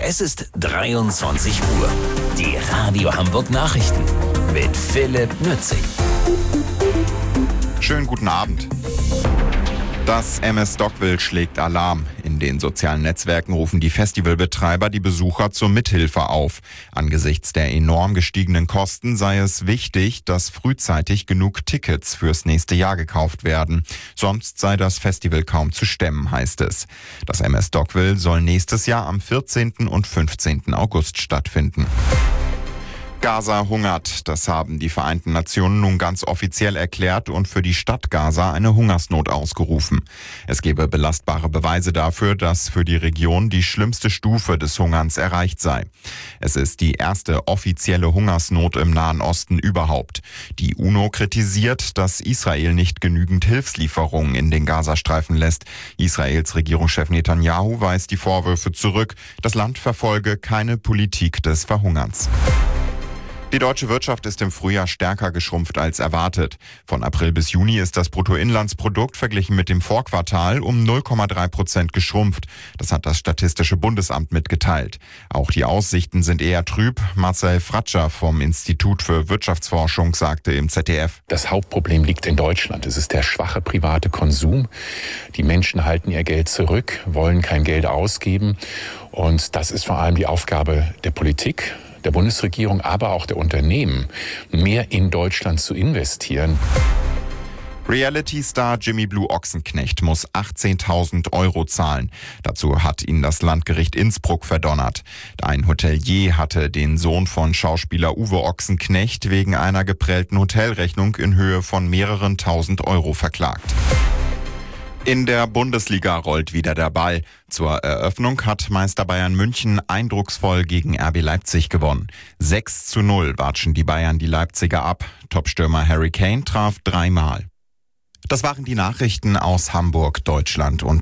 Es ist 23 Uhr. Die Radio Hamburg Nachrichten mit Philipp Nützig. Schönen guten Abend. Das MS Stockwell schlägt Alarm. In den sozialen Netzwerken rufen die Festivalbetreiber die Besucher zur Mithilfe auf. Angesichts der enorm gestiegenen Kosten sei es wichtig, dass frühzeitig genug Tickets fürs nächste Jahr gekauft werden. Sonst sei das Festival kaum zu stemmen, heißt es. Das MS Stockwell soll nächstes Jahr am 14. und 15. August stattfinden. Gaza hungert. Das haben die Vereinten Nationen nun ganz offiziell erklärt und für die Stadt Gaza eine Hungersnot ausgerufen. Es gebe belastbare Beweise dafür, dass für die Region die schlimmste Stufe des Hungerns erreicht sei. Es ist die erste offizielle Hungersnot im Nahen Osten überhaupt. Die UNO kritisiert, dass Israel nicht genügend Hilfslieferungen in den Gazastreifen lässt. Israels Regierungschef Netanyahu weist die Vorwürfe zurück. Das Land verfolge keine Politik des Verhungerns. Die deutsche Wirtschaft ist im Frühjahr stärker geschrumpft als erwartet. Von April bis Juni ist das Bruttoinlandsprodukt verglichen mit dem Vorquartal um 0,3% geschrumpft. Das hat das Statistische Bundesamt mitgeteilt. Auch die Aussichten sind eher trüb. Marcel Fratscher vom Institut für Wirtschaftsforschung sagte im ZDF: Das Hauptproblem liegt in Deutschland. Es ist der schwache private Konsum. Die Menschen halten ihr Geld zurück, wollen kein Geld ausgeben. Und das ist vor allem die Aufgabe der Politik, der Bundesregierung, aber auch der Unternehmen, mehr in Deutschland zu investieren. Reality-Star Jimmy Blue Ochsenknecht muss 18.000 € zahlen. Dazu hat ihn das Landgericht Innsbruck verdonnert. Ein Hotelier hatte den Sohn von Schauspieler Uwe Ochsenknecht wegen einer geprellten Hotelrechnung in Höhe von mehreren tausend Euro verklagt. In der Bundesliga rollt wieder der Ball. Zur Eröffnung hat Meister Bayern München eindrucksvoll gegen RB Leipzig gewonnen. 6:0 watschen die Bayern die Leipziger ab. Topstürmer Harry Kane traf 3-mal. Das waren die Nachrichten aus Hamburg, Deutschland und